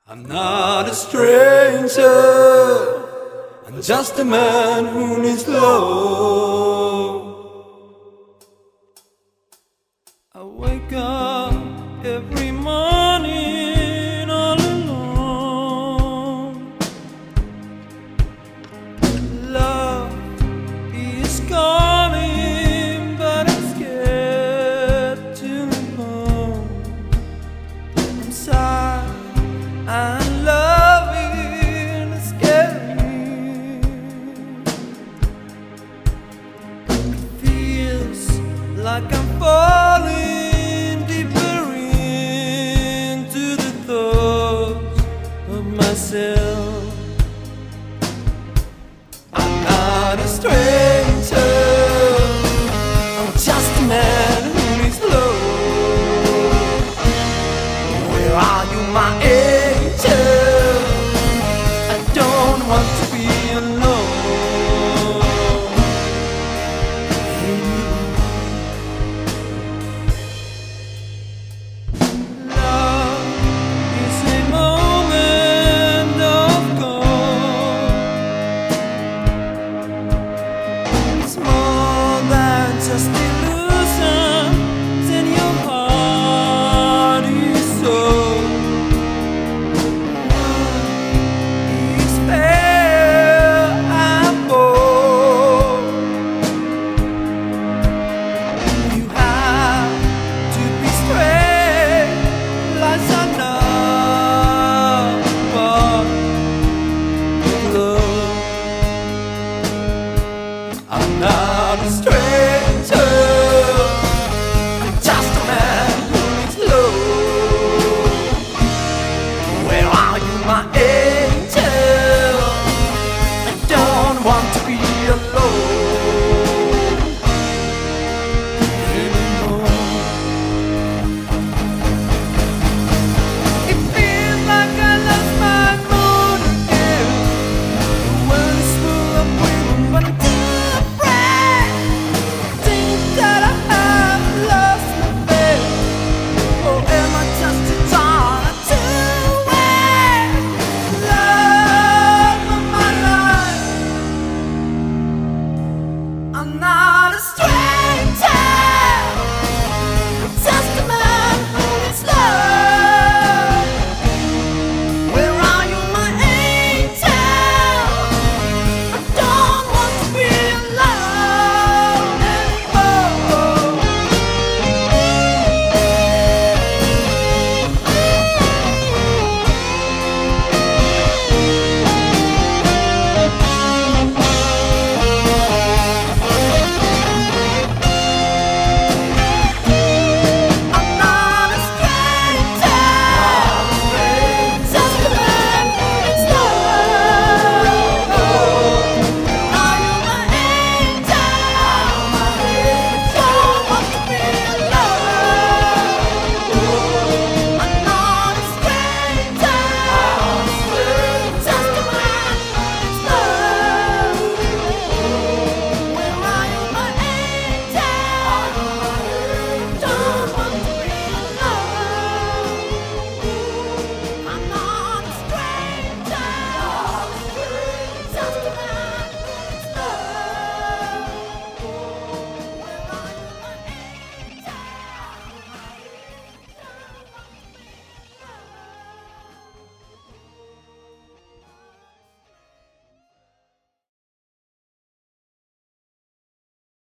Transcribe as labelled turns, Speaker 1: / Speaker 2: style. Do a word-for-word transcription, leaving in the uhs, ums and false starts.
Speaker 1: I'm not a stranger, I'm just a man who needs love. I wake up every morning all alone. Love is calling, but I'm scared to move home. I'm sad and loving is scary. It feels like I'm falling deeper into the thoughts of myself.